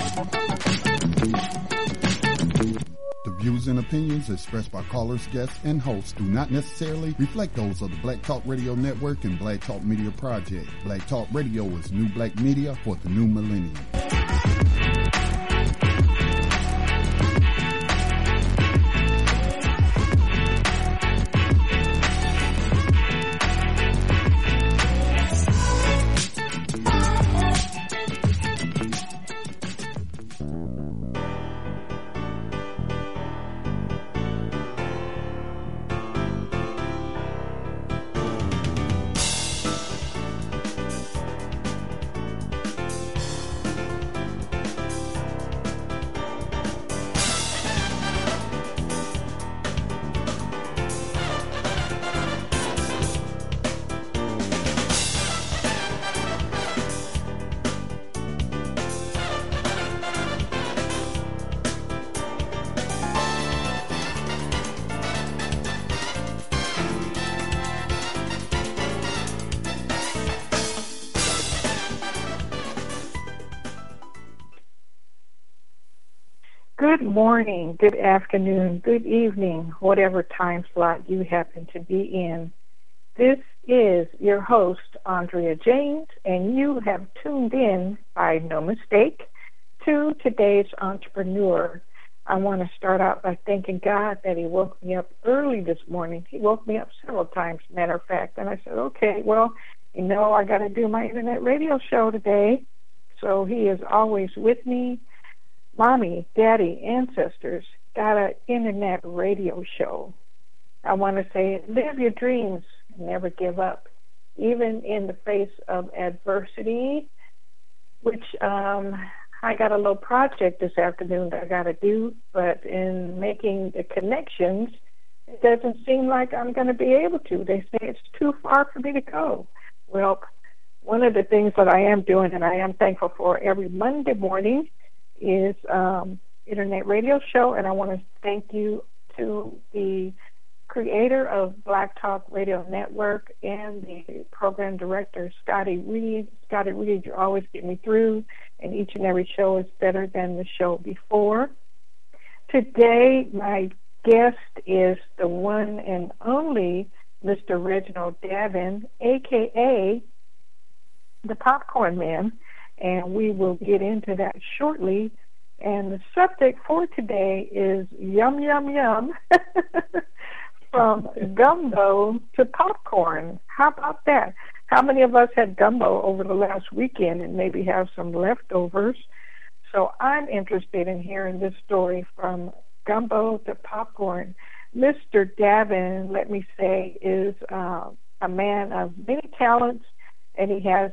The views and opinions expressed by callers, guests, and hosts do not necessarily reflect those of the Black Talk Radio Network and Black Talk Media Project. Black Talk Radio is new black media for the new millennium. Good morning, good afternoon, good evening, whatever time slot you happen to be in. This is your host, Andrea James, and you have tuned in, by no mistake, to today's Entrepreneur. I want to start out by thanking God that He woke me up early this morning. He woke me up several times, matter of fact, and I said, okay, well, I got to do my internet radio show today. So He is always with me. Mommy, Daddy, ancestors got an internet radio show. I want to say, live your dreams, never give up, even in the face of adversity, which I got a little project this afternoon that I got to do, but in making the connections, it doesn't seem like I'm going to be able to. They say it's too far for me to go. Well, one of the things that I am doing, and I am thankful for every Monday morning, is internet radio show, and I want to thank you to the creator of Black Talk Radio Network and the program director, Scotty Reed. Scotty Reed, you always get me through, and each and every show is better than the show before. Today, my guest is the one and only Mr. Reginald Davin, a.k.a. the Popcorn Man, and we will get into that shortly. And the subject for today is yum, yum, yum, from gumbo to popcorn. How about that? How many of us had gumbo over the last weekend and maybe have some leftovers? So I'm interested in hearing this story from gumbo to popcorn. Mr. Davin, let me say, is a man of many talents, and he has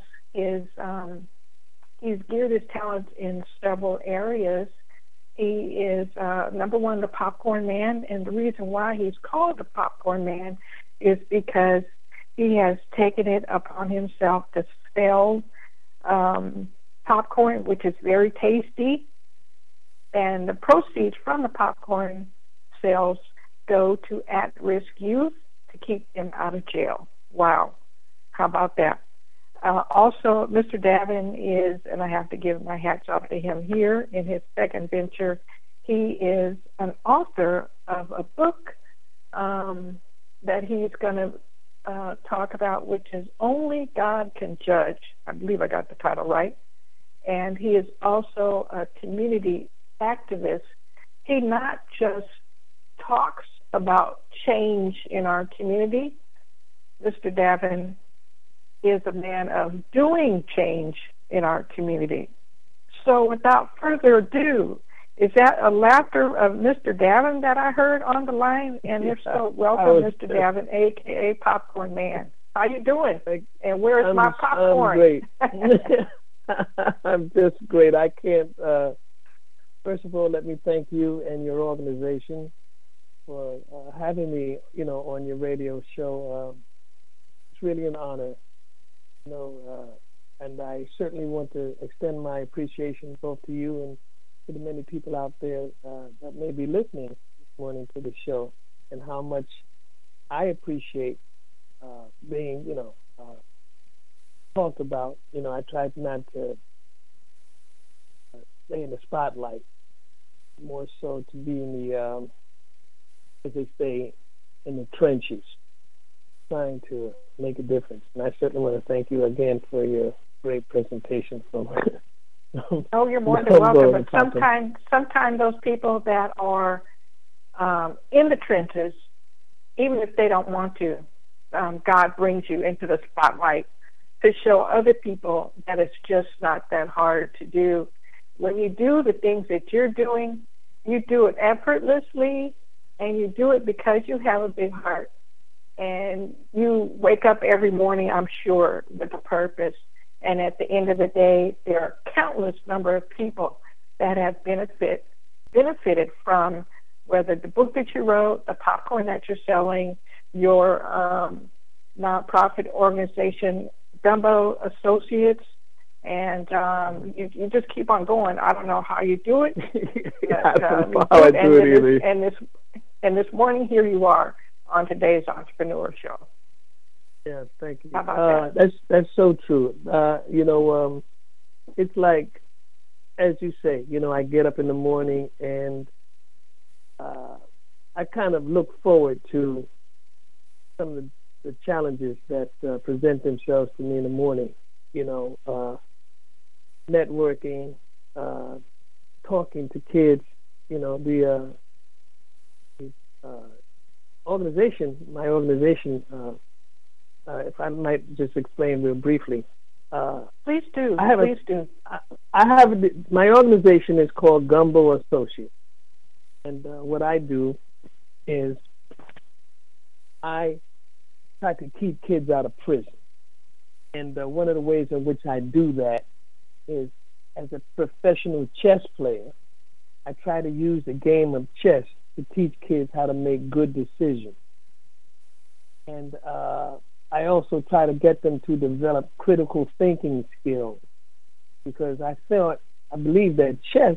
he's geared his talents in several areas. He is, number one, the Popcorn Man, and the reason why he's called the Popcorn Man is because he has taken it upon himself to sell popcorn, which is very tasty, and the proceeds from the popcorn sales go to at-risk youth to keep them out of jail. Wow. How about that? Also, Mr. Davin is, and I have to give my hats off to him here, in his second venture, he is an author of a book that he's going to talk about, which is Only God Can Judge. I believe I got the title right. And he is also a community activist. He not just talks about change in our community. Mr. Davin is a man of doing change in our community. So without further ado, is that a laughter of Mr. Davin that I heard on the line? And if so, welcome, Mr. Davin, a.k.a. Popcorn Man. How you doing? And where's my popcorn? I'm great. I'm just great. I can't, first of all, let me thank you and your organization for having me, on your radio show. It's really an honor. And I certainly want to extend my appreciation both to you and to the many people out there that may be listening this morning to the show, and how much I appreciate being, talked about. I tried not to stay in the spotlight, more so to be in the, as they say, in the trenches, trying to make a difference. And I certainly want to thank you again for your great presentation from. Oh, you're more than welcome. But sometimes those people that are in the trenches, even if they don't want to, God brings you into the spotlight to show other people that it's just not that hard to do. When you do the things that you're doing, you do it effortlessly, and you do it because you have a big heart. And you wake up every morning, I'm sure, with a purpose. And at the end of the day, there are countless number of people that have benefited from whether the book that you wrote, the popcorn that you're selling, your nonprofit organization, Gumbo Associates, and you just keep on going. I don't know how you do it. I don't know how I do it either. And this morning, here you are on today's Entrepreneur Show. Yeah, thank you. How about that? That's so true. It's like, as you say, I get up in the morning and I kind of look forward to some of the challenges that present themselves to me in the morning. Networking, talking to kids. The organization, my organization. If I might just explain real briefly. Please do. Please do. I have my organization is called Gumbo Associates, and what I do is I try to keep kids out of prison. And one of the ways in which I do that is, as a professional chess player, I try to use the game of chess to teach kids how to make good decisions. And I also try to get them to develop critical thinking skills, because I believe that chess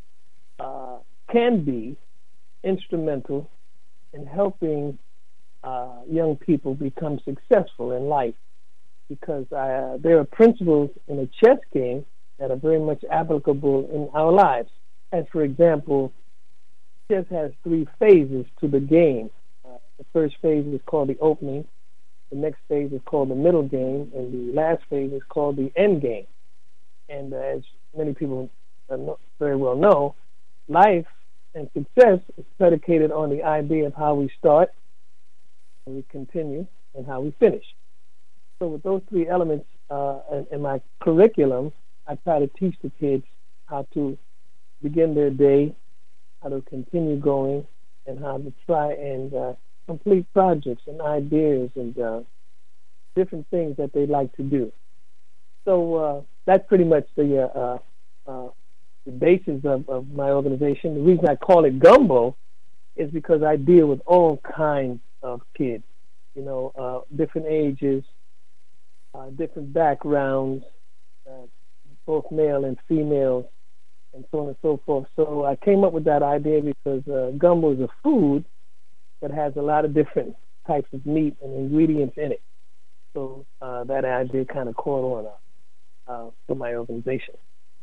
can be instrumental in helping young people become successful in life, because there are principles in a chess game that are very much applicable in our lives. As for example, chess has 3 phases to the game. The first phase is called the opening, the next phase is called the middle game, and the last phase is called the end game. And as many people very well know, life and success is predicated on the idea of how we start, how we continue, and how we finish. So with those 3 elements in my curriculum, I try to teach the kids how to begin their day, how to continue going, and how to try and complete projects and ideas and different things that they like to do. So that's pretty much the basis of my organization. The reason I call it Gumbo is because I deal with all kinds of kids, different ages, different backgrounds, both male and female, and so on and so forth. So I came up with that idea because gumbo is a food that has a lot of different types of meat and ingredients in it. So that idea kind of caught on for my organization.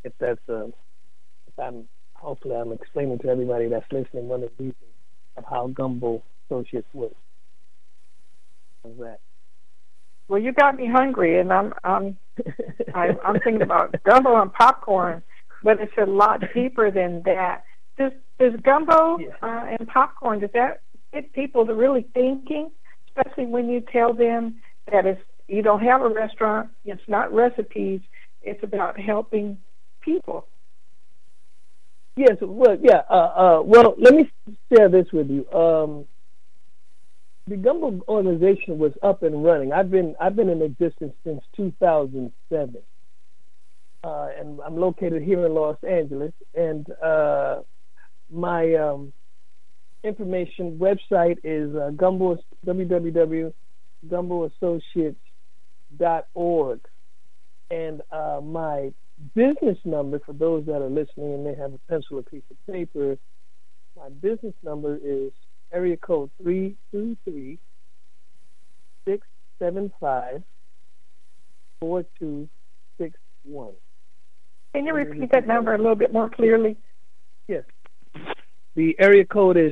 Hopefully I'm explaining to everybody that's listening one of the reasons of how Gumbo Associates works. How's that? Well, you got me hungry, and I'm thinking about gumbo and popcorn, but it's a lot deeper than that. Does gumbo and popcorn, does that get people to really thinking, especially when you tell them that you don't have a restaurant, it's not recipes, it's about helping people? Yes, well, yeah. Well, let me share this with you. The Gumbo organization was up and running. I've been in existence since 2007, and I'm located here in Los Angeles. And my information website is www.gumboassociates.org, and my business number, for those that are listening and may have a pencil or piece of paper, my business number is area code 323-675-4261. Can you repeat that number a little bit more clearly? Yes. The area code is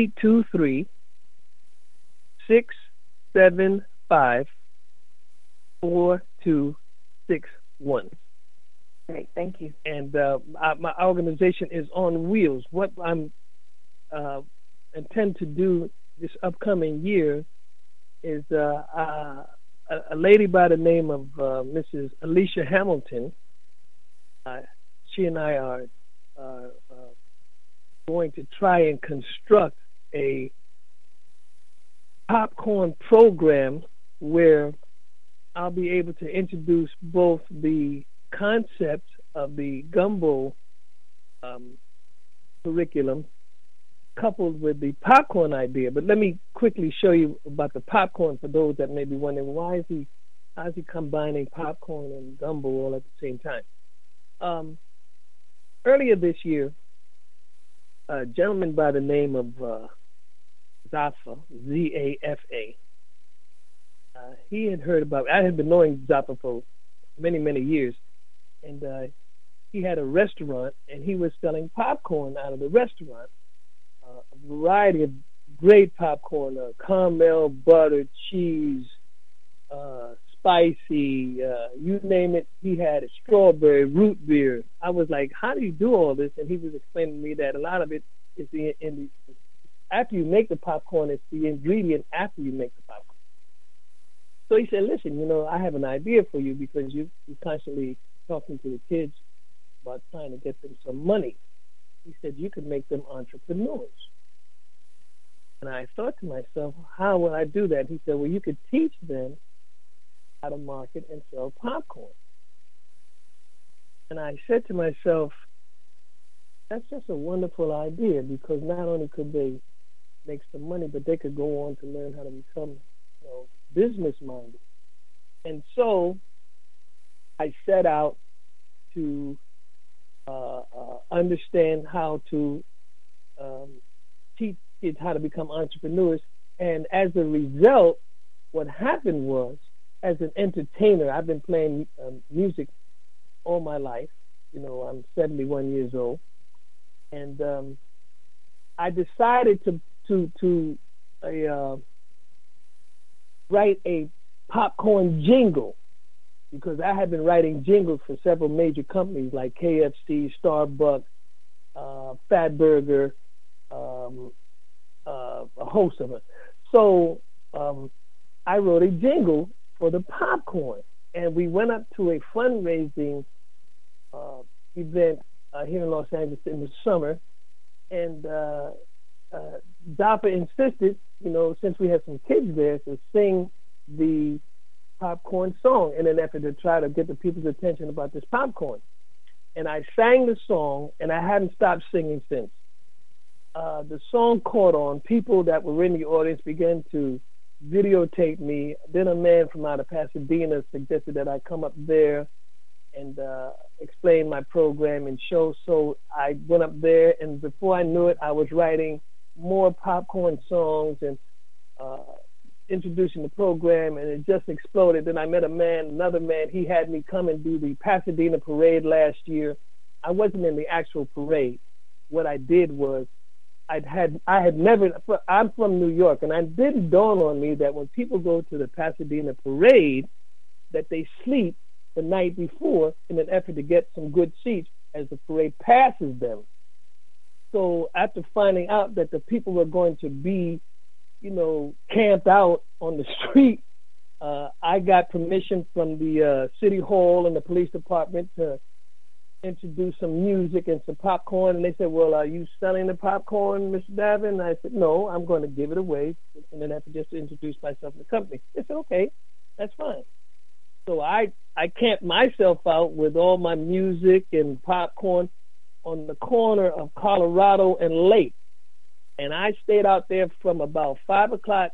323-675-4261. Great, thank you. And my organization is on wheels. What I'm intend to do this upcoming year is a lady by the name of Mrs. Alicia Hamilton. She and I are going to try and construct a popcorn program where I'll be able to introduce both the concept of the gumbo curriculum coupled with the popcorn idea. But let me quickly show you about the popcorn for those that may be wondering, how is he combining popcorn and gumbo all at the same time? Earlier this year, a gentleman by the name of Zafa, Z-A-F-A, he had heard about, I had been knowing Zafa for many, many years, and he had a restaurant, and he was selling popcorn out of the restaurant, a variety of great popcorn, caramel, butter, cheese, spicy, you name it, he had it, strawberry, root beer. I was like, how do you do all this? And he was explaining to me that a lot of it is after you make the popcorn, it's the ingredient after you make the popcorn. So he said, listen, I have an idea for you because you're constantly talking to the kids about trying to get them some money. He said, you could make them entrepreneurs. And I thought to myself, how would I do that? He said, well, you could teach them how to market and sell popcorn. And I said to myself, that's just a wonderful idea because not only could they make some money, but they could go on to learn how to become, business-minded. And so I set out to understand how to teach kids how to become entrepreneurs. And as a result, what happened was, as an entertainer, I've been playing music all my life. I'm 71 years old. And I decided to write a popcorn jingle because I had been writing jingles for several major companies like KFC, Starbucks, Fatburger, a host of them. So I wrote a jingle for the popcorn, and we went up to a fundraising event here in Los Angeles in the summer, and Zafa insisted, since we had some kids there, to sing the popcorn song in an effort to try to get the people's attention about this popcorn. And I sang the song, and I haven't stopped singing since. The song caught on. People that were in the audience began to videotape me. Then a man from out of Pasadena suggested that I come up there and explain my program and show. So I went up there, and before I knew it, I was writing more popcorn songs and introducing the program, and it just exploded. Then I met another man. He had me come and do the Pasadena parade last year. I wasn't in the actual parade. What I did was I'm from New York, and it didn't dawn on me that when people go to the Pasadena parade, that they sleep the night before in an effort to get some good seats as the parade passes them. So after finding out that the people were going to be, camped out on the street, I got permission from the city hall and the police department to introduce some music and some popcorn. And they said, well, are you selling the popcorn, Mr. Davin? And I said, no, I'm going to give it away in an effort just to introduce myself to the company. They said, okay, that's fine. So I camped myself out with all my music and popcorn on the corner of Colorado and Lake. And I stayed out there from about 5 o'clock,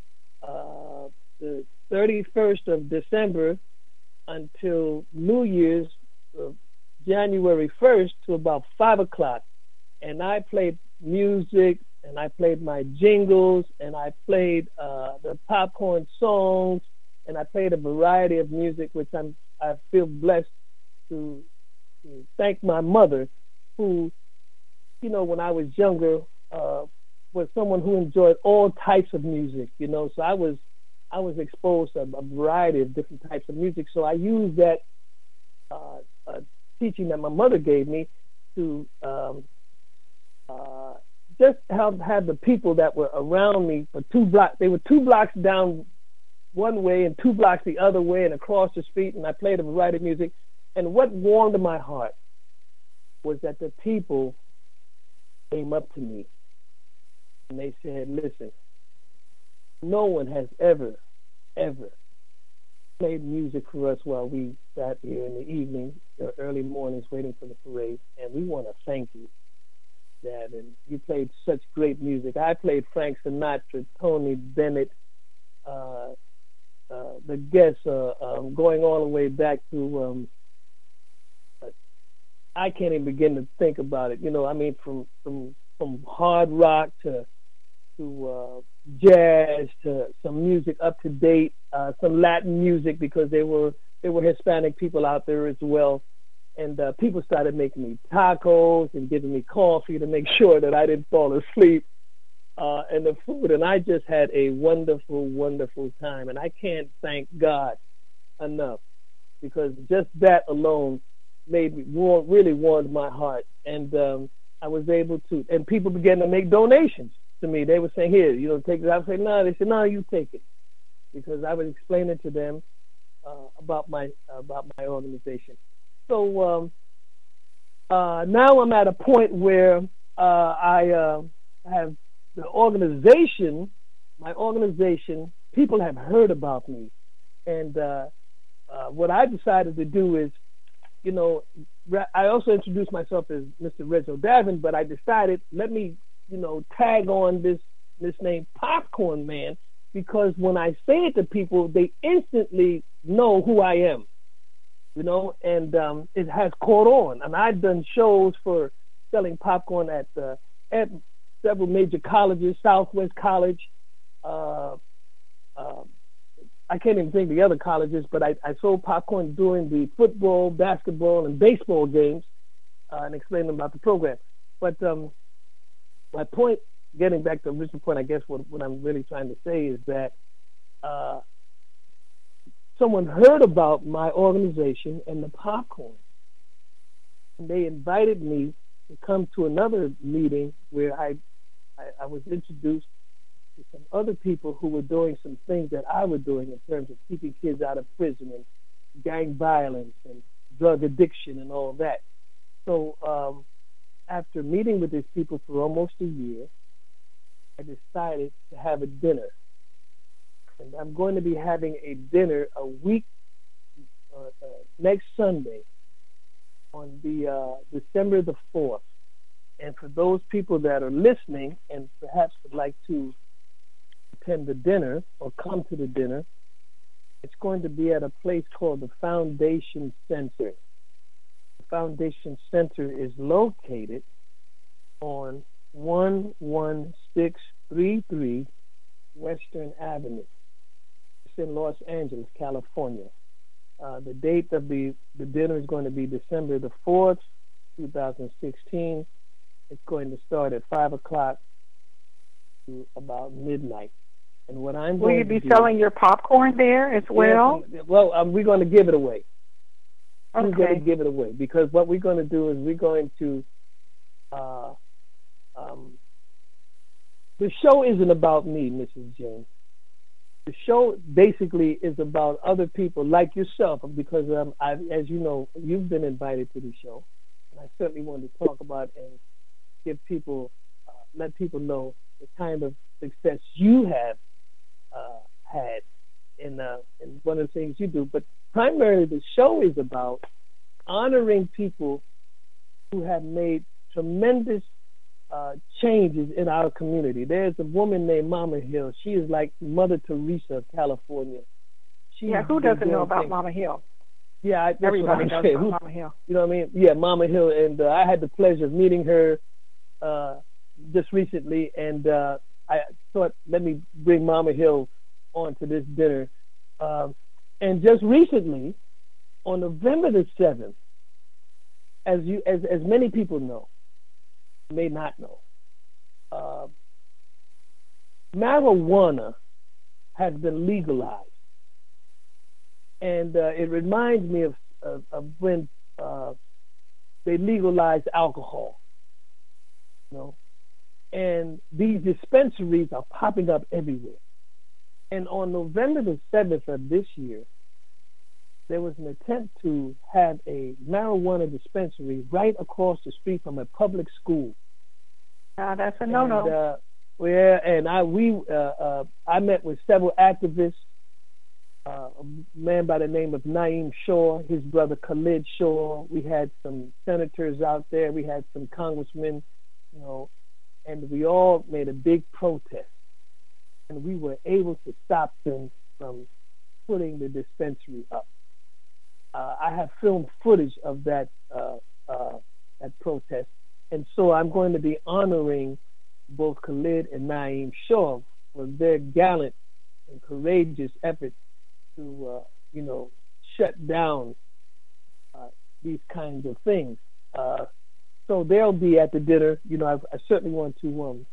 the 31st of December, until New Year's, January 1st, to about 5 o'clock. And I played music, and I played my jingles, and I played the popcorn songs, and I played a variety of music, which I feel blessed to thank my mother, who, you know, when I was younger, was someone who enjoyed all types of music. You know, so I was exposed to a variety of different types of music. So I used that teaching that my mother gave me to just have the people that were around me for 2 blocks. They were 2 blocks down one way and 2 blocks the other way and across the street, and I played a variety of music. And what warmed my heart was that the people came up to me and they said, listen, no one has ever played music for us while we sat here in the evening or early mornings waiting for the parade, and we want to thank you, Dad. And you played such great music. I played Frank Sinatra, Tony Bennett, the guests, going all the way back to, I can't even begin to think about it. You know, I mean, from hard rock to jazz to some music up to date, some Latin music, because there were Hispanic people out there as well. And people started making me tacos and giving me coffee to make sure that I didn't fall asleep, and the food. And I just had a wonderful, wonderful time. And I can't thank God enough, because just that alone made me really warmed my heart. And I was able to, and people began to make donations to me. They were saying, here, you know, take it. I would say, no. They said, no, you take it, because I was explaining to them about my organization. So now I'm at a point where I have the organization, my organization, people have heard about me. And what I decided to do is, you know, I also introduced myself as Mr. Reginald Davin, but I decided, let me, you know, tag on this name Popcorn Man, because when I say it to people, they instantly know who I am, you know, and it has caught on. And I've done shows for selling popcorn at several major colleges, Southwest College, I can't even think of the other colleges, but I sold popcorn during the football, basketball, and baseball games, and explained about the program. But my point, getting back to the original point, I guess what I'm really trying to say is that someone heard about my organization and the popcorn, and they invited me to come to another meeting where I was introduced to some other people who were doing some things that I was doing in terms of keeping kids out of prison and gang violence and drug addiction and all that. So after meeting with these people for almost a year, I decided to have a dinner. And I'm going to be having a dinner a week next Sunday on the December the 4th. And for those people that are listening and perhaps would like to attend the dinner or come to the dinner, it's going to be at a place called the Foundation Center. The Foundation Center is located on 11633 Western Avenue. It's in Los Angeles, California. The date of the dinner is going to be December the 4th, 2016. It's going to start at 5 o'clock to about midnight. And what I'm Will going you to be do, selling your popcorn there as well? Yes, well, we're going to give it away. Okay. We're going to give it away, because what we're going to do is we're going to the show isn't about me, Mrs. James. The show basically is about other people like yourself, because as you know, you've been invited to the show, and I certainly want to talk about and give people, let people know the kind of success you have had in one of the things you do. But primarily, the show is about honoring people who have made tremendous changes in our community. There's a woman named Mama Hill. She is like Mother Teresa of California. Who doesn't know about Mama Hill? Yeah, everybody knows about Mama Hill. You know what I mean? Yeah, Mama Hill, and I had the pleasure of meeting her just recently, and I thought, let me bring Mama Hill onto this dinner. And just recently, on November the 7th, as many people know, may not know, marijuana has been legalized, and it reminds me of when they legalized alcohol. You know, and these dispensaries are popping up everywhere. And on November the 7th of this year, there was an attempt to have a marijuana dispensary right across the street from a public school. That's a no-no. And I met with several activists, a man by the name of Naeem Shaw, his brother Khalid Shaw. We had some senators out there. We had some congressmen, you know, and we all made a big protest. And we were able to stop them from putting the dispensary up. I have filmed footage of that protest, and so I'm going to be honoring both Khalid and Naeem Shaw for their gallant and courageous efforts to, shut down these kinds of things. So they'll be at the dinner. You know, I certainly want to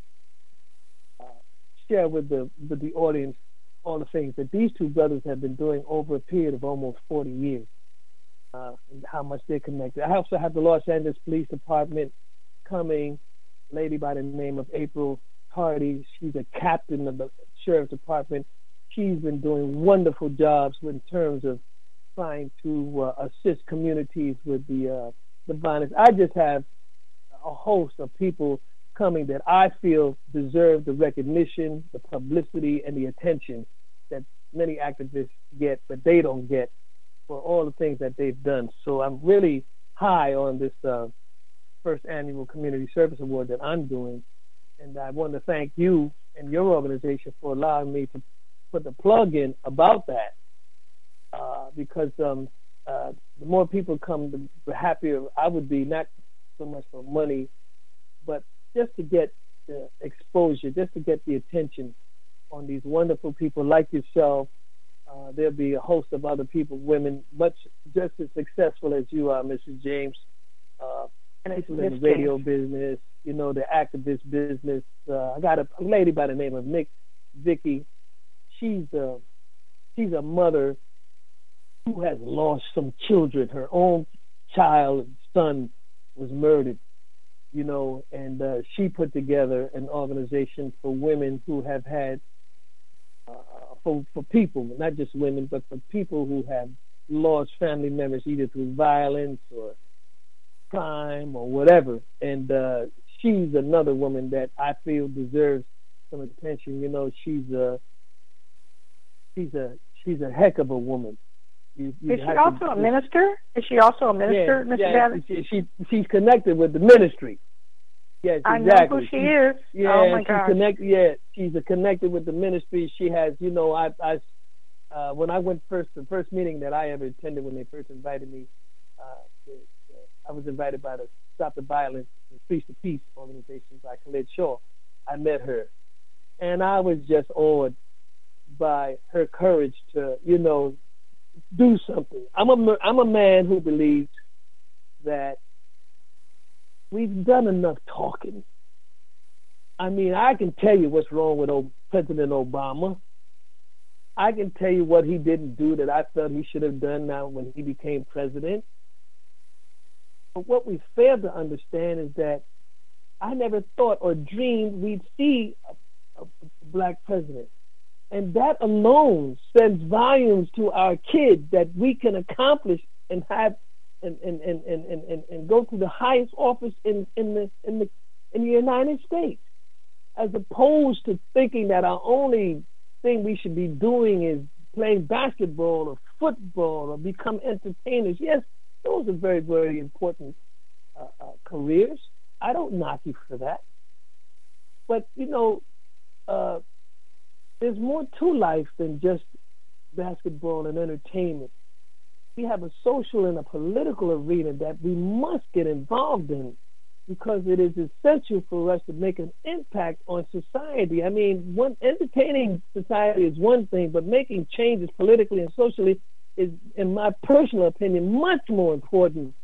share with the audience all the things that these two brothers have been doing over a period of almost 40 years, and how much they're connected. I also have the Los Angeles Police Department coming, a lady by the name of April Hardy. She's a captain of the Sheriff's Department. She's been doing wonderful jobs in terms of trying to assist communities with the violence. I just have a host of people coming that I feel deserve the recognition, the publicity, and the attention that many activists get, but they don't get for all the things that they've done. So I'm really high on this first annual Community Service Award that I'm doing, and I want to thank you and your organization for allowing me to put the plug in about that, because the more people come, the happier I would be, not so much for money, but just to get the exposure, just to get the attention on these wonderful people like yourself. There'll be a host of other people, women, much just as successful as you are, Mrs. James. And people in the radio business, you know, the activist business. I got a lady by the name of Vicky. She's a mother who has lost some children. Her own son was murdered, you know, and she put together an organization for women who have had, for people, not just women, but for people who have lost family members either through violence or crime or whatever. And she's another woman that I feel deserves some attention. You know, she's a heck of a woman. Is she also a minister? Is she also a minister, Mr. Davis? She's connected with the ministry. Yes, exactly. I know who she is. Yeah, oh my God. She's connected with the ministry. She has, you know, when I went the first meeting that I ever attended when they first invited me, I was invited by the Stop the Violence and Preach the Peace organization by Khalid Shaw. I met her, and I was just awed by her courage to, you know, do something. I'm a man who believes that we've done enough talking. I mean, I can tell you what's wrong with President Obama. I can tell you what he didn't do that I felt he should have done now when he became president. But what we fail to understand is that I never thought or dreamed we'd see a black president. And that alone sends volumes to our kids that we can accomplish and have and go to the highest office in the United States, as opposed to thinking that our only thing we should be doing is playing basketball or football or become entertainers. Yes, those are very, very important careers. I don't knock you for that. But, you know, there's more to life than just basketball and entertainment. We have a social and a political arena that we must get involved in, because it is essential for us to make an impact on society. I mean, entertaining society is one thing, but making changes politically and socially is, in my personal opinion, much more important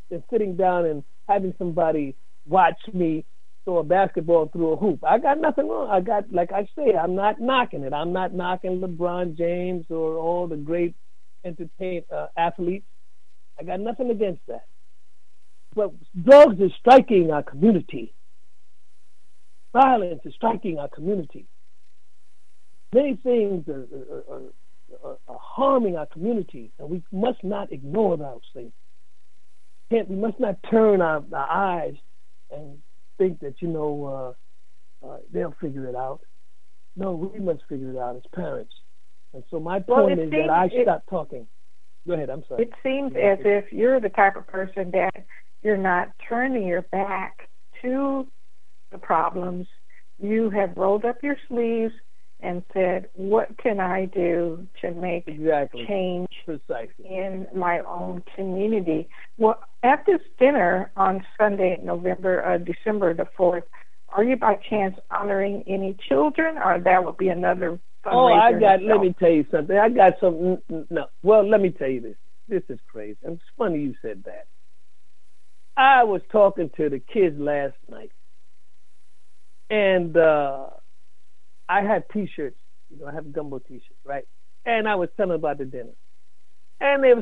than sitting down and having somebody watch me throw a basketball through a hoop. I got nothing wrong. Like I say, I'm not knocking it. I'm not knocking LeBron James or all the great athletes. I got nothing against that. But drugs is striking our community. Violence is striking our community. Many things are harming our community, and we must not ignore those things. We must not turn our eyes and think that, they'll figure it out. No, we must figure it out as parents. And so my point is that I stop talking. Go ahead, I'm sorry. It seems as if you're the type of person that you're not turning your back to the problems. You have rolled up your sleeves and said, what can I do to make change in my own community? Well, at this dinner on Sunday, December the 4th, are you by chance honoring any children, or that would be another fundraiser? Let me tell you something. I got some, let me tell you this. This is crazy. It's funny you said that. I was talking to the kids last night, and I had T-shirts. I have Gumbo T-shirts, right? And I was telling them about the dinner. And they were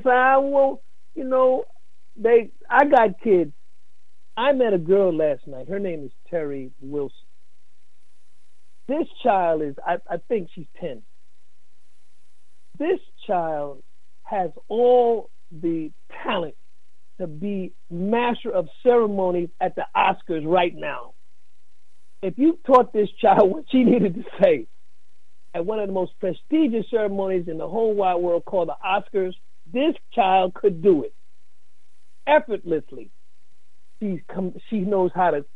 saying, I got kids. I met a girl last night. Her name is Terry Wilson. This child is, I think she's 10. This child has all the talent to be master of ceremonies at the Oscars right now. If you taught this child what she needed to say at one of the most prestigious ceremonies in the whole wide world called the Oscars, this child could do it effortlessly. She knows how to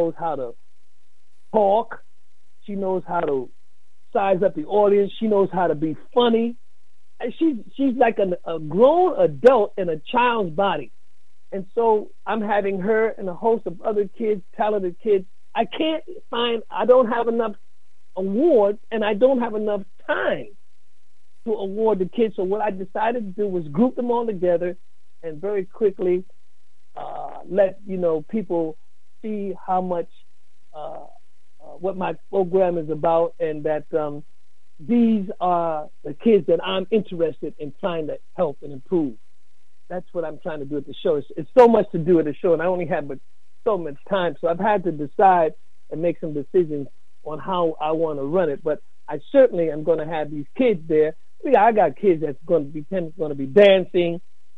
talk. She knows how to size up the audience. She knows how to be funny. And she's like a grown adult in a child's body. And so I'm having her and a host of other kids, talented kids. I don't have enough awards, and I don't have enough time to award the kids. So what I decided to do was group them all together and very quickly let people see how much what my program is about, and that these are the kids that I'm interested in trying to help and improve. That's what I'm trying to do at the show. It's so much to do at the show, and I only have so much time, so I've had to decide and make some decisions on how I want to run it. But I certainly am going to have these kids there. I got kids that's going to be dancing,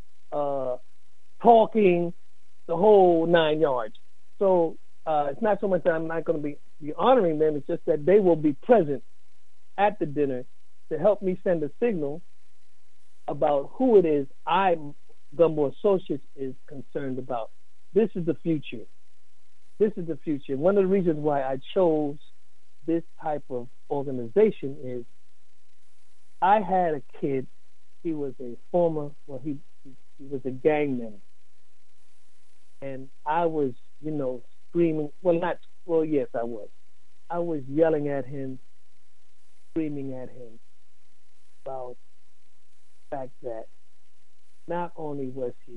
talking, the whole 9 yards. So it's not so much that I'm not going to be honoring them. It's just that they will be present at the dinner to help me send a signal about who it is Gumbo Associates is concerned about. This is the future. This is the future. One of the reasons why I chose this type of organization is I had a kid. He was he was a gang member. And I was, screaming. Yes, I was. I was yelling at him, screaming at him about the fact that not only was he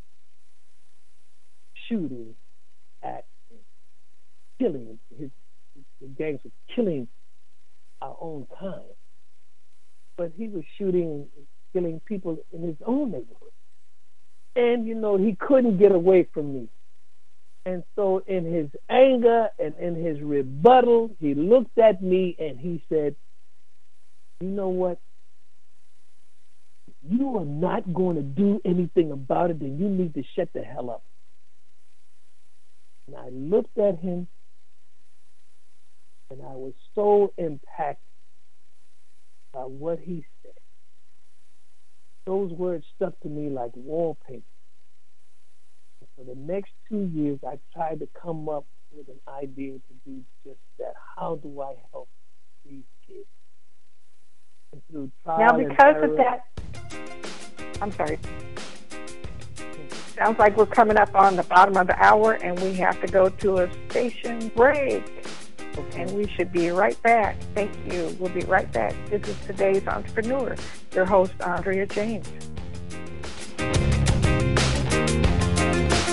shooting at and killing, the gangs were killing our own kind, but he was shooting and killing people in his own neighborhood. And, he couldn't get away from me. And so in his anger and in his rebuttal, he looked at me and he said, you know what? You are not going to do anything about it, then you need to shut the hell up. And I looked at him, and I was so impacted by what he said. Those words stuck to me like wallpaper. And for the next 2 years, I tried to come up with an idea to do just that. How do I help these kids? And through trial now, because of that, I'm sorry. Sounds like we're coming up on the bottom of the hour, and we have to go to a station break. Okay. And we should be right back. Thank you. We'll be right back. This is Today's Entrepreneur, your host, Andrea James.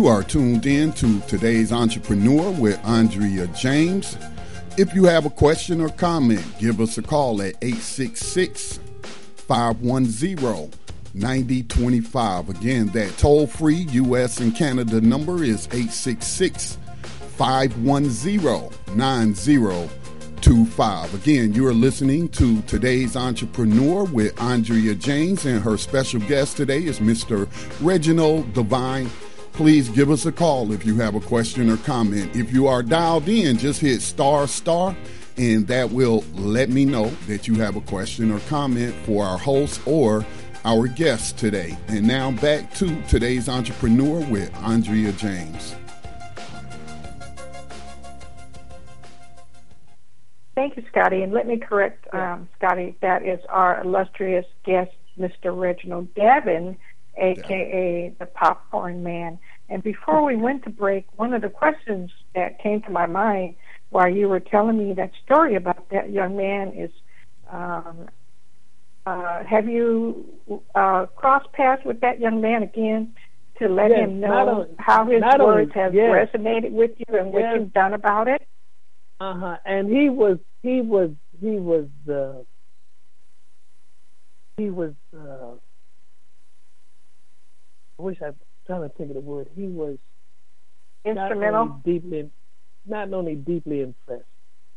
You are tuned in to Today's Entrepreneur with Andrea James. If you have a question or comment, give us a call at 866-510-9025. Again, that toll-free U.S. and Canada number is 866-510-9025. Again, you are listening to Today's Entrepreneur with Andrea James, and her special guest today is Mr. Reginald Devine. Please give us a call if you have a question or comment. If you are dialed in, just hit **, and that will let me know that you have a question or comment for our host or our guest today. And now back to Today's Entrepreneur with Andrea James. Thank you, Scotty. And let me correct, Scotty, that is our illustrious guest, Mr. Reginald Devine, a.k.a. the Popcorn Man. And before we went to break, one of the questions that came to my mind while you were telling me that story about that young man is, have you crossed paths with that young man again to let him know how his words have resonated with you and what you've done about it? And he was I wish I'm trying to think of the word. He was instrumental. Not only deeply impressed.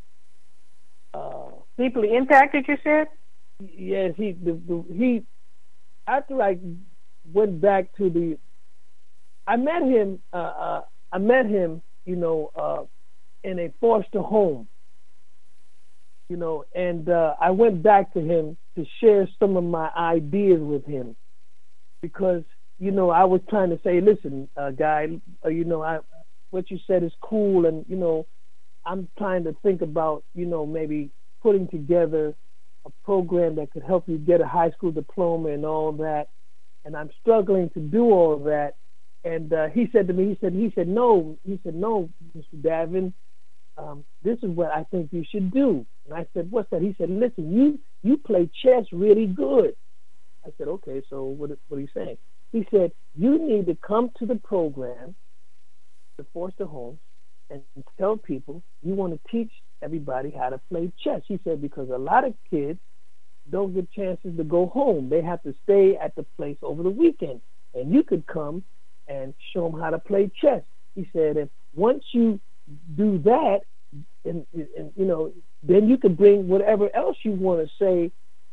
Deeply impacted, you said? Yes, he after I went back to I met him, in a foster home, and I went back to him to share some of my ideas with him because, I was trying to say, listen, guy, what you said is cool, and, I'm trying to think about, maybe putting together a program that could help you get a high school diploma and all that, and I'm struggling to do all that. And he said to me, he said, no, Mr. Devine, this is what I think you should do. And I said, what's that? He said, listen, you play chess really good. I said, okay, so what are you saying? He said, you need to come to the program, the foster home, and tell people you want to teach everybody how to play chess. He said, because a lot of kids don't get chances to go home. They have to stay at the place over the weekend. And you could come and show them how to play chess. He said, and once you do that, and then you can bring whatever else you want to say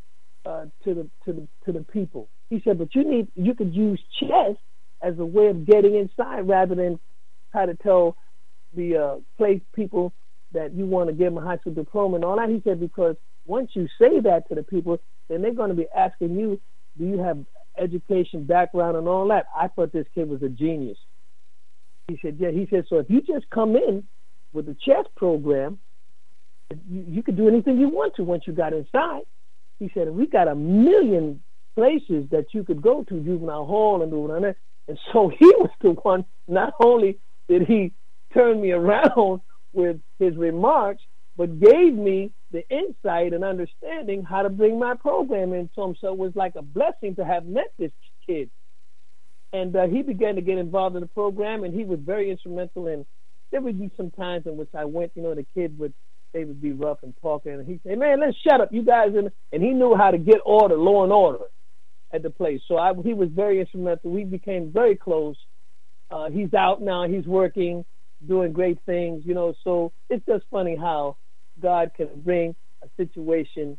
to the people. He said, but you could use chess as a way of getting inside rather than try to tell the place people that you want to give them a high school diploma and all that. He said, because once you say that to the people, then they're going to be asking you, do you have education background and all that? I thought this kid was a genius. He said, yeah. He said, so if you just come in with the chess program, you could do anything you want to once you got inside. He said, we got 1 million places that you could go to, juvenile hall and do that. And so he was the one, not only did he turn me around with his remarks, but gave me the insight and understanding how to bring my program into him. So it was like a blessing to have met this kid. And he began to get involved in the program, and he was very instrumental. And there would be some times in which I went, the kid they would be rough and talking, and he'd say, man, let's shut up, you guys. And he knew how to get order, law and order at the place. So he was very instrumental. We became very close. He's out now. He's working, doing great things, So it's just funny how God can bring a situation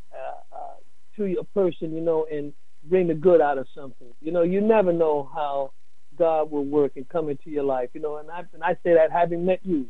to a person, and bring the good out of something. You never know how God will work and come into your life, and I say that having met you,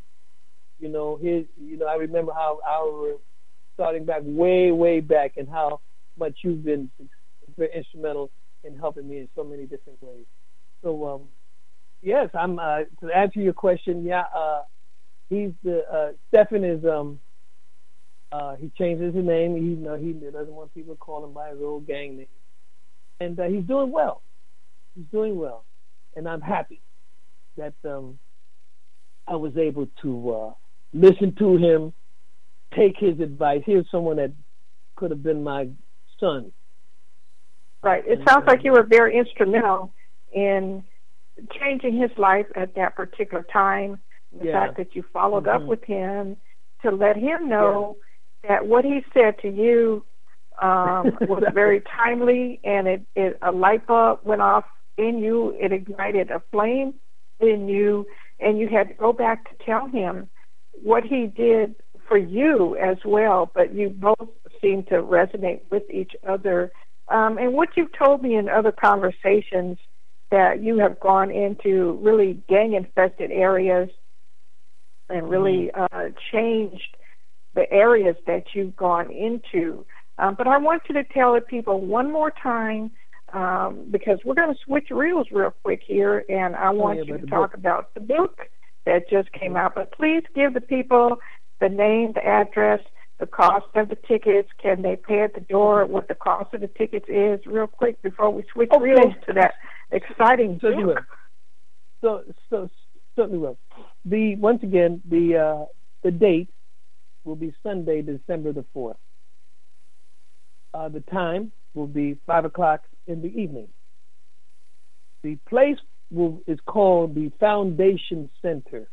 I remember how our starting back way back and how much you've been very instrumental in helping me in so many different ways. So, yes, I'm to answer your question. Yeah, he's Stephen is he changes his name. He doesn't want people to call him by his old gang name, and he's doing well. He's doing well, and I'm happy that I was able to listen to him, take his advice. Here's someone that could have been my son. Right. It sounds like you were very instrumental in changing his life at that particular time. The fact that you followed up with him to let him know that what he said to you was very timely, and a light bulb went off in you. It ignited a flame in you, and you had to go back to tell him what he did for you as well. But you both seem to resonate with each other. And what you've told me in other conversations, that you have gone into really gang-infested areas and really changed the areas that you've gone into. But I want you to tell the people one more time, because we're going to switch reels real quick here, and I want you to talk about the book that just came out. But please give the people the name, the address, the cost of the tickets. Can they pay at the door? What the cost of the tickets is, real quick, before we switch reels to that exciting book. So certainly will. Once again, the date will be Sunday, December the 4th. The time will be 5 o'clock in the evening. The place is called the Foundation Center.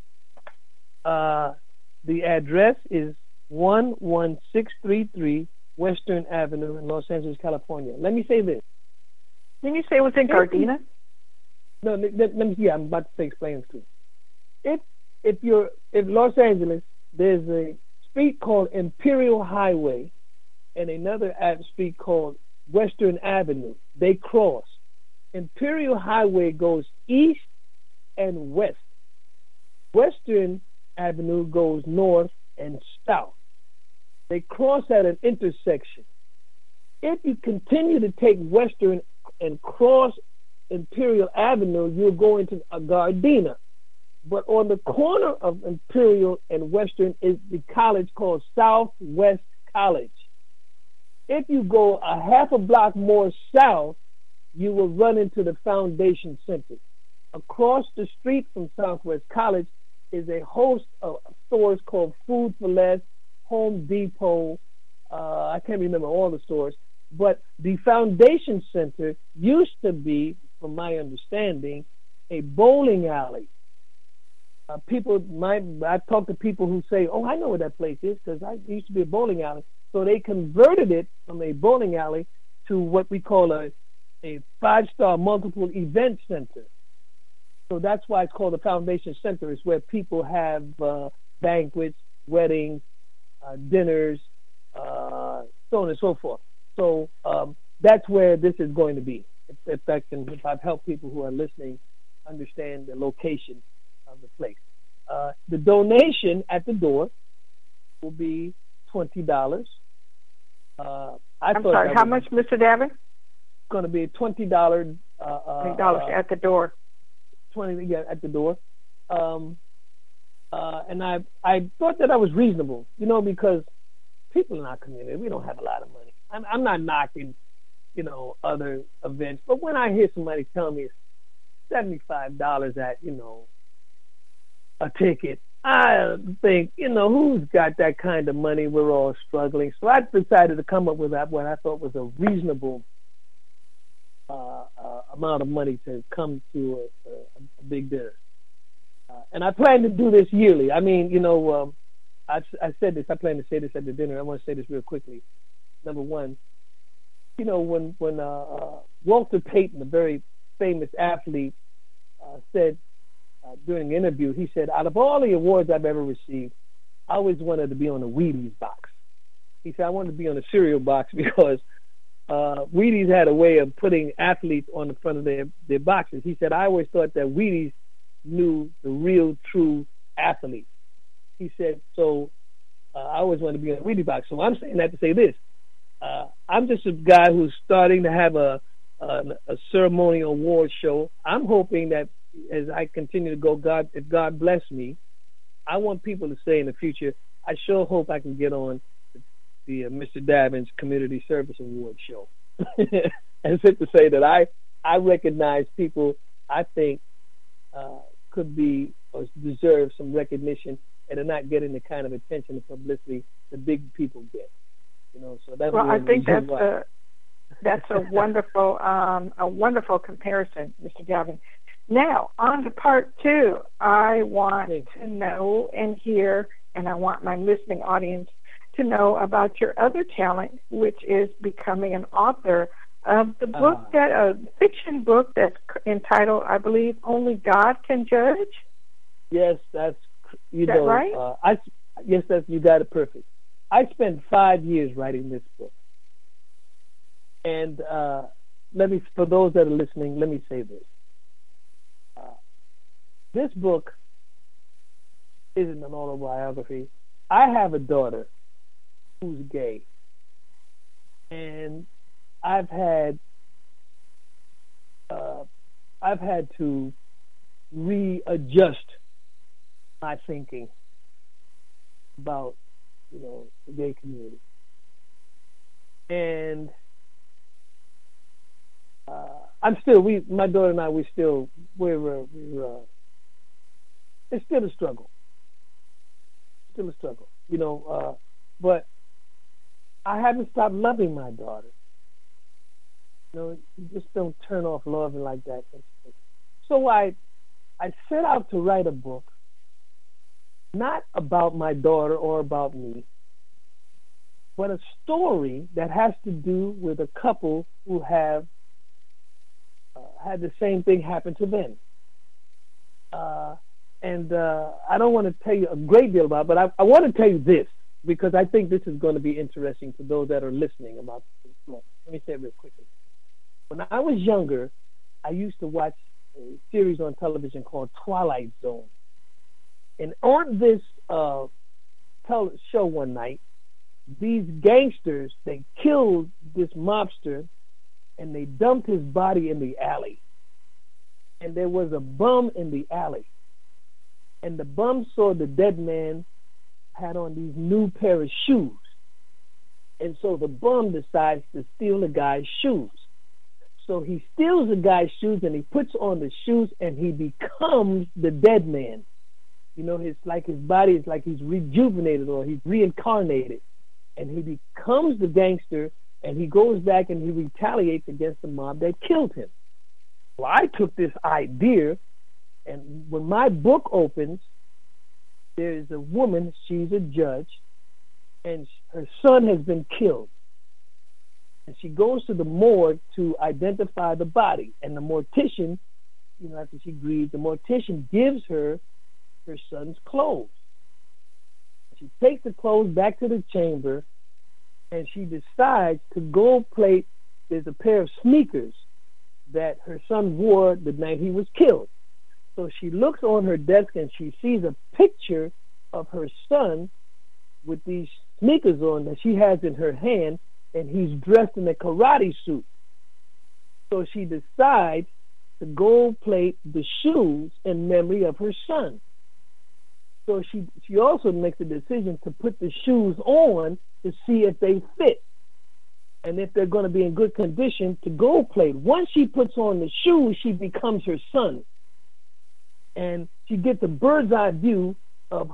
The address is 11633 Western Avenue in Los Angeles, California. Let me say this. Didn't you say it was in Gardena? No, I'm about to explain this to you. If Los Angeles, there's a street called Imperial Highway and another street called Western Avenue. They cross. Imperial Highway goes east and west. Western Avenue goes north and south. They cross at an intersection. If you continue to take Western and cross Imperial Avenue, you'll go into a Gardena. But on the corner of Imperial and Western is the college called Southwest College. If you go a half a block more south, you will run into the Foundation Center. Across the street from Southwest College is a host of stores called Food for Less, Home Depot. I can't remember all the stores, but the Foundation Center used to be, from my understanding, a bowling alley. I talk to people who say, "Oh, I know where that place is because it used to be a bowling alley." So they converted it from a bowling alley to what we call a 5-star multiple event center. So that's why it's called the Foundation Center. It's where people have banquets, weddings, dinners, so on and so forth. So that's where this is going to be. If I've helped people who are listening understand the location of the place. The donation at the door will be $20. I'm sorry, how much, Mr. Davin? It's going to be $20. $20 at the door. $20 at the door. And I thought that I was reasonable, because people in our community, we don't have a lot of money. I'm not knocking, other events, but when I hear somebody tell me it's $75 at, a ticket, I think, who's got that kind of money? We're all struggling. So I decided to come up with what I thought was a reasonable amount of money to come to a big dinner. And I plan to do this yearly. I mean, I said this. I plan to say this at the dinner. I want to say this real quickly. Number one, when Walter Payton, a very famous athlete, said during an interview, he said, out of all the awards I've ever received, I always wanted to be on a Wheaties box. He said, I wanted to be on a cereal box because Wheaties had a way of putting athletes on the front of their boxes. He said, I always thought that Wheaties knew the real, true athlete. He said, so I always wanted to be on a Wheaties box. So I'm saying that to say this. I'm just a guy who's starting to have a ceremonial award show. I'm hoping that as I continue to go, if God bless me, I want people to say in the future, I sure hope I can get on the Mr. Davin's Community Service Award show. As if to say that I recognize people I think could be or deserve some recognition and are not getting the kind of attention and publicity the big people get. So that's I think that's a wonderful comparison, Mr. Davin. Now, on to part two. I want to know and hear, and I want my listening audience to know about your other talent, which is becoming an author of the book, that a fiction book that's entitled, I believe, Only God Can Judge. Yes, that's right? Yes, you got it perfect. I spent 5 years writing this book, and for those that are listening, let me say this. This book isn't an autobiography. I have a daughter who's gay, and I've had to readjust my thinking about the gay community, and my daughter and I, it's still a struggle. But I haven't stopped loving my daughter. You just don't turn off loving like that. So I set out to write a book, not about my daughter or about me, but a story that has to do with a couple who have had the same thing happen to them. And I don't want to tell you a great deal about it, but I want to tell you this, because I think this is going to be interesting to those that are listening about this book. Let me say it real quickly. When I was younger, I used to watch a series on television called Twilight Zone. And on this show one night, these gangsters, they killed this mobster and they dumped his body in the alley. And there was a bum in the alley. And the bum saw the dead man had on these new pair of shoes. And so the bum decides to steal the guy's shoes. So he steals the guy's shoes and he puts on the shoes and he becomes the dead man. His body is like he's rejuvenated or he's reincarnated. And he becomes the gangster and he goes back and he retaliates against the mob that killed him. Well, I took this idea, and when my book opens, there's a woman, she's a judge, and her son has been killed. And she goes to the morgue to identify the body. And the mortician, after she grieves, the mortician gives her son's clothes. She takes the clothes back to the chamber, and she decides to gold plate. There's a pair of sneakers that her son wore the night he was killed. So she looks on her desk and she sees a picture of her son with these sneakers on that she has in her hand, and he's dressed in a karate suit. So she decides to gold plate the shoes in memory of her son. So she also makes the decision to put the shoes on to see if they fit and if they're going to be in good condition to gold plate. Once she puts on the shoes, she becomes her son. And she gets a bird's eye view of,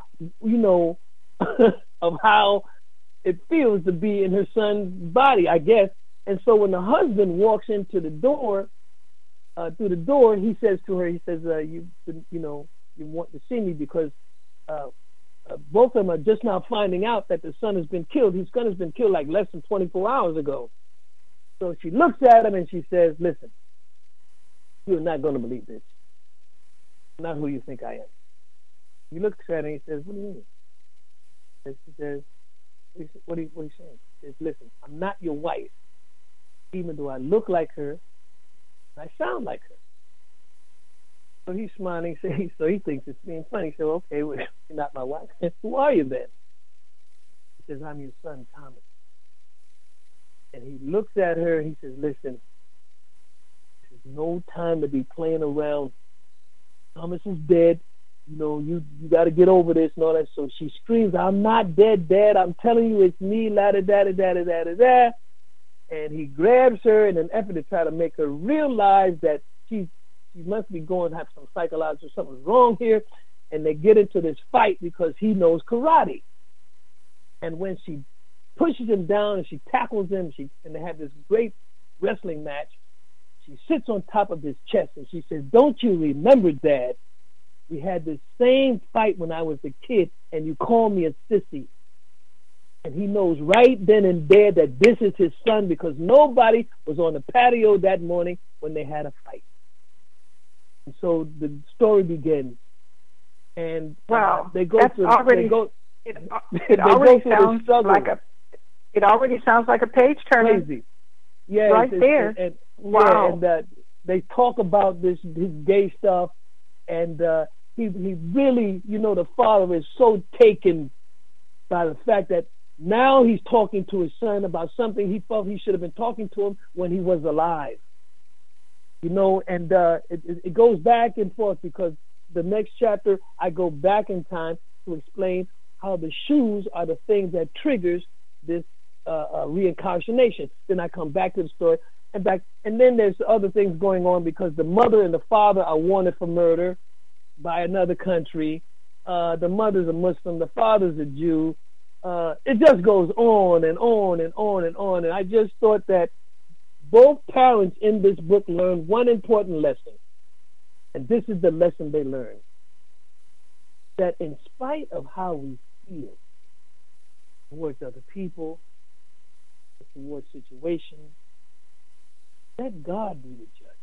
of how it feels to be in her son's body, I guess. And so when the husband walks into the door, through the door, he says to her, you want to see me because both of them are just now finding out that the son has been killed. His son has been killed like less than 24 hours ago. So she looks at him and she says, listen, you're not going to believe this. I'm not who you think I am. He looks at her and he says, what do you mean? She says, what are you saying? He says, listen, I'm not your wife, even though I look like her and I sound like her. So he's smiling, so he thinks it's being funny. He said, okay, well, you're not my wife. Who are you then? He says, I'm your son, Thomas. And he looks at her and he says, listen, there's no time to be playing around. Thomas is dead. You got to get over this and all that. So she screams, I'm not dead, Dad. I'm telling you, it's me, la-da-da-da-da-da-da-da. And he grabs her in an effort to try to make her realize that she must be going to have some psychological, something's wrong here. And they get into this fight because he knows karate. And when she pushes him down and she tackles him, and they have this great wrestling match, she sits on top of his chest and she says, "Don't you remember, Dad? We had the same fight when I was a kid, and you called me a sissy." And he knows right then and there that this is his son because nobody was on the patio that morning when they had a fight. And so the story begins. And wow, they go that's through. Already, they go, it already sounds like a. It already sounds like a page turner. Crazy. Yeah, right there. Wow. Yeah, and they talk about his gay stuff, and he really, the father is so taken by the fact that now he's talking to his son about something he felt he should have been talking to him when he was alive. And it goes back and forth because the next chapter I go back in time to explain how the shoes are the thing that triggers this reincarnation. Then I come back to the story and then there's other things going on because the mother and the father are wanted for murder by another country. The mother's a Muslim, the father's a Jew. It just goes on and on and on and on. And I just thought that both parents in this book learned one important lesson. And this is the lesson they learned. That in spite of how we feel towards other people, towards situations, let God be the judge.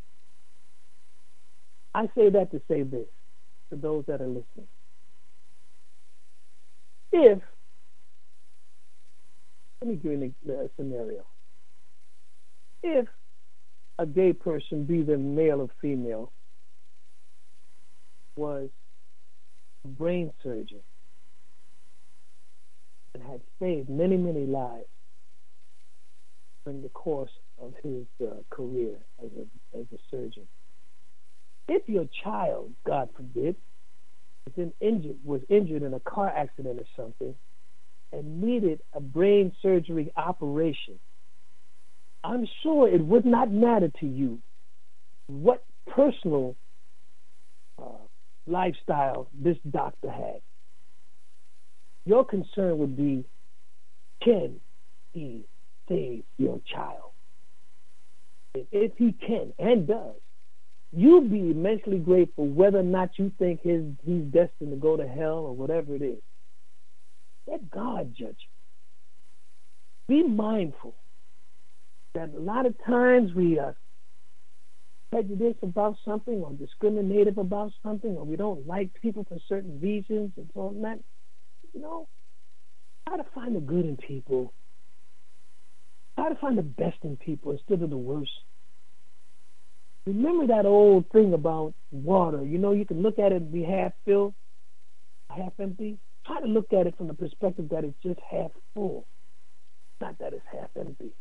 I say that to say this to those that are listening. Let me give you a scenario. If a gay person, be they male or female, was a brain surgeon and had saved many, many lives in the course of his career as a surgeon. If your child, God forbid, was injured in a car accident or something and needed a brain surgery operation, I'm sure it would not matter to you what personal lifestyle this doctor had. Your concern would be, can he save your child? And if he can and does, you'll be immensely grateful whether or not you think he's destined to go to hell or whatever it is. Let God judge you. Be mindful that a lot of times we are prejudiced about something or discriminative about something, or we don't like people for certain reasons and so on that. Try to find the good in people. Try to find the best in people instead of the worst. Remember that old thing about water. You can look at it and be half filled, half empty. Try to look at it from the perspective that it's just half full, not that it's half empty.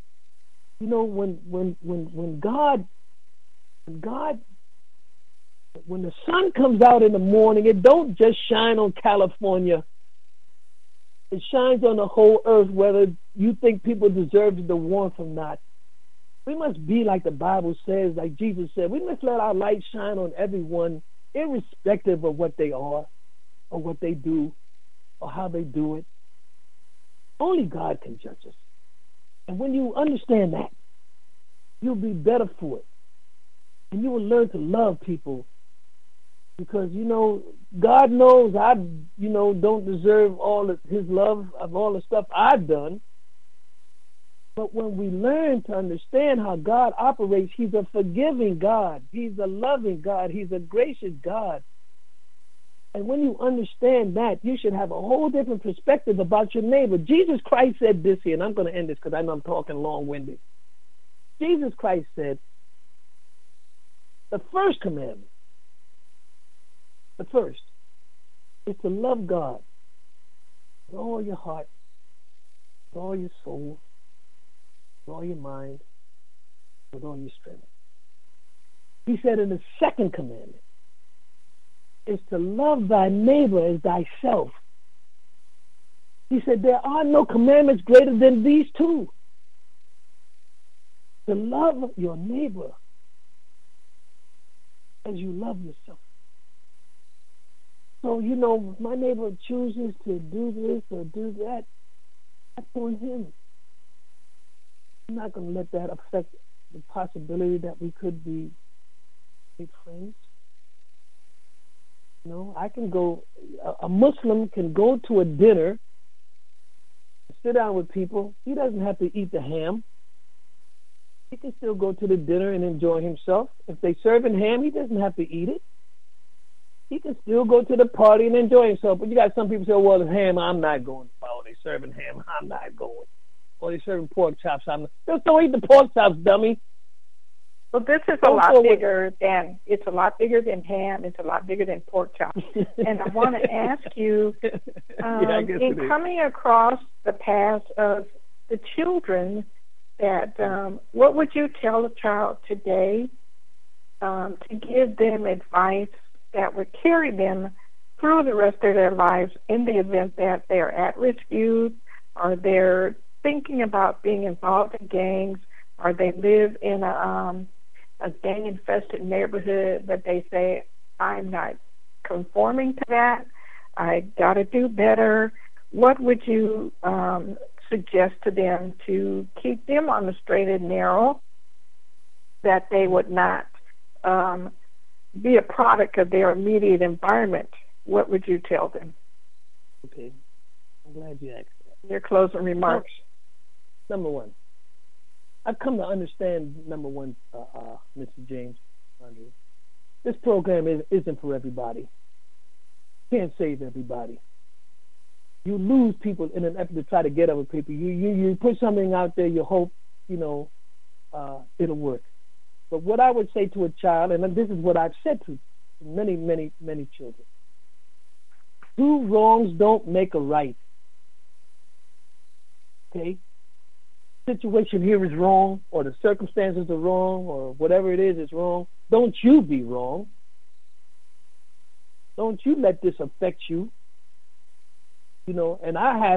When the sun comes out in the morning, it don't just shine on California. It shines on the whole earth, whether you think people deserve the warmth or not. We must be like the Bible says, like Jesus said, we must let our light shine on everyone, irrespective of what they are or what they do or how they do it. Only God can judge us. And when you understand that, you'll be better for it. And you will learn to love people because, God knows I, don't deserve all of his love of all the stuff I've done. But when we learn to understand how God operates, he's a forgiving God. He's a loving God. He's a gracious God. And when you understand that, you should have a whole different perspective about your neighbor. Jesus Christ said this here, and I'm going to end this because I know I'm talking long-winded. Jesus Christ said, the first commandment, is to love God with all your heart, with all your soul, with all your mind, with all your strength. He said in the second commandment is to love thy neighbor as thyself. He said there are no commandments greater than these two. To love your neighbor as you love yourself. So, if my neighbor chooses to do this or do that, that's on him. I'm not going to let that affect the possibility that we could be friends. You know, I can go. A Muslim can go to a dinner, sit down with people. He doesn't have to eat the ham. He can still go to the dinner and enjoy himself. If they serving ham, he doesn't have to eat it. He can still go to the party and enjoy himself. But you got some people say, well, it's ham, I'm not going. Oh, they serving ham, I'm not going. Or they serving pork chops, I'm not. Just don't eat the pork chops, dummy. Well, this is a lot bigger than ham. It's a lot bigger than pork chops. And I want to ask you, in coming across the path of the children, that what would you tell a child today to give them advice that would carry them through the rest of their lives in the event that they're at-risk youth, or they're thinking about being involved in gangs, or they live in a gang-infested neighborhood, but they say, I'm not conforming to that, I got to do better? What would you suggest to them to keep them on the straight and narrow, that they would not be a product of their immediate environment? What would you tell them? Okay, I'm glad you asked that. Your closing remarks. Number one, I've come to understand, Mr. James, Andre, this program isn't for everybody. Can't save everybody. You lose people in an effort to try to get other people. You put something out there, you hope, it'll work. But what I would say to a child, and this is what I've said to many, many, many children, two wrongs don't make a right. Okay? The situation here is wrong, or the circumstances are wrong, or whatever it is wrong. Don't you be wrong. Don't you let this affect you. And I've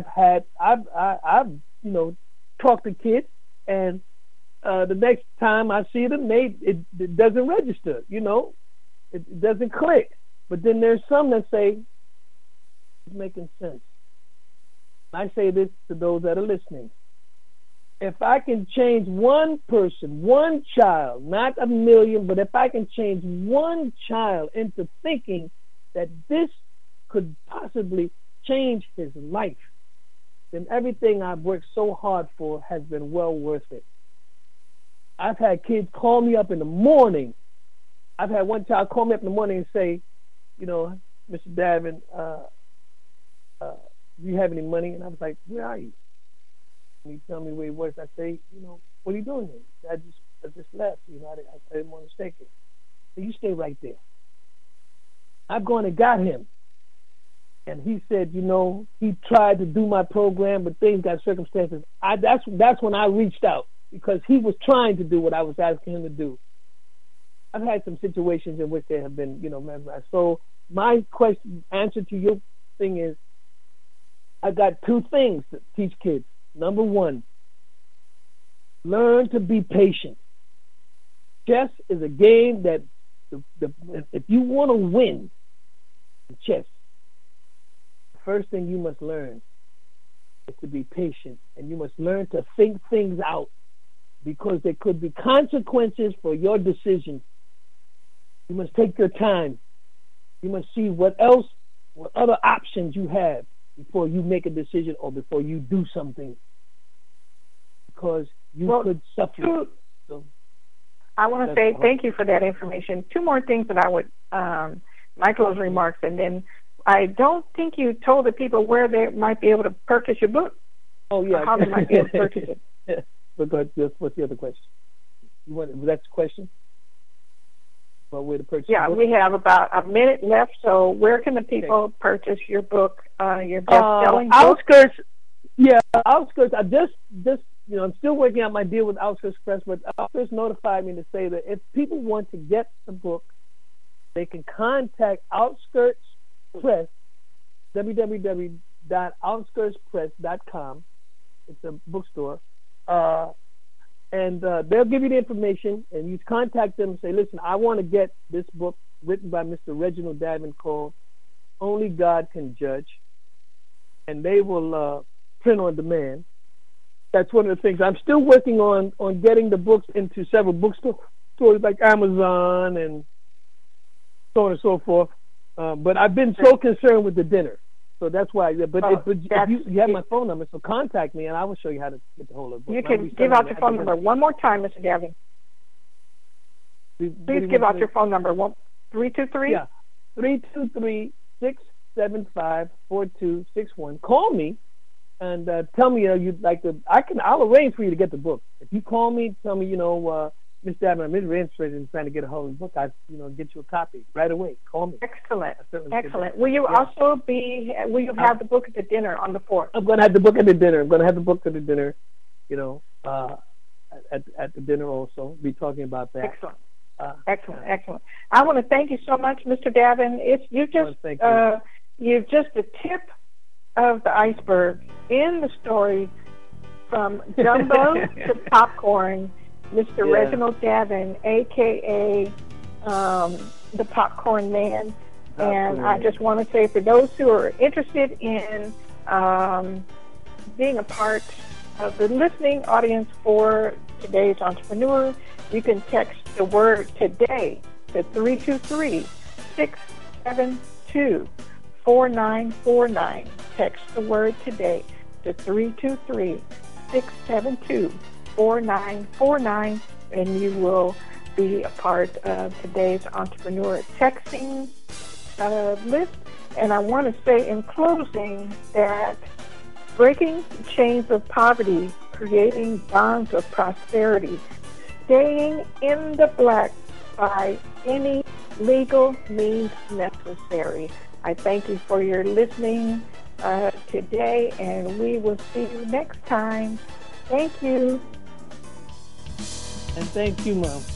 talked to kids, and the next time I see them, it doesn't register, it doesn't click. But then there's some that say, it's making sense. I say this to those that are listening. If I can change one person, one child, not a million, but if I can change one child into thinking that this could possibly change his life, then everything I've worked so hard for has been well worth it. I've had kids call me up in the morning. I've had one child call me up in the morning and say, Mr. Davin, do you have any money? And I was like, where are you? And he tell me where he was. I say, what are you doing here? I just left. I didn't want to stay here. So you stay right there. I've gone and got him. And he said, he tried to do my program, but things got circumstances. That's when I reached out, because he was trying to do what I was asking him to do. I've had some situations in which there have been, mesmerized. So my answer to your thing is, I got two things to teach kids. Number one, learn to be patient. Chess is a game that if you want to win in chess, the first thing you must learn is to be patient, and you must learn to think things out, because there could be consequences for your decisions. You must take your time. You must see what other options you have before you make a decision or before you do something, because you could suffer. I want to say thank you for that information. Two more things that I would, my closing remarks, and then I don't think you told the people where they might be able to purchase your book. Oh, yeah. How they might be able to purchase it. But what's the other question? That's the question? About where to purchase your book? We have about a minute left, so where can the people purchase your book, your best-selling book? Outskirts. Yeah, Outskirts. I just I'm still working out my deal with Outskirts Press, but Outskirts notified me to say that if people want to get the book, they can contact Outskirts Press, www.outskirtspress.com. It's a bookstore. And they'll give you the information, and you contact them and say, listen, I want to get this book written by Mr. Reginald Davin called Only God Can Judge. And they will print on demand. That's one of the things. I'm still working on getting the books into several bookstores like Amazon and so on and so forth. But I've been so concerned with the dinner. So that's why. But if you have my phone number, so contact me, and I will show you how to get the hold of the book. You can give out your phone number one more time, Mr. Davin. Please give out your phone number. 323? Yeah, 323-675-4261. Call me and tell me you'd like to. I'll arrange for you to get the book. If you call me, tell me, Miss Davin, I'm really interested in trying to get a hold of the book. I, get you a copy right away. Call me. Excellent. Will you also will you have the book at the dinner on the 4th? I'm going to have the book at the dinner. At the dinner, at the dinner also. Be talking about that. Excellent. Excellent. I want to thank you so much, Mr. Davin. You're just the tip of the iceberg in the story from Jumbo to Popcorn. Mr. Reginald Davin, a.k.a. the Popcorn Man. And I just want to say, for those who are interested in being a part of the listening audience for Today's Entrepreneur, you can text the word today to 323-672-4949. Text the word today to 323-672-4949, and you will be a part of today's Entrepreneur texting list. And I want to say in closing that breaking the chains of poverty, creating bonds of prosperity, staying in the black by any legal means necessary. I thank you for your listening today, and we will see you next time. Thank you. And thank you, Mom.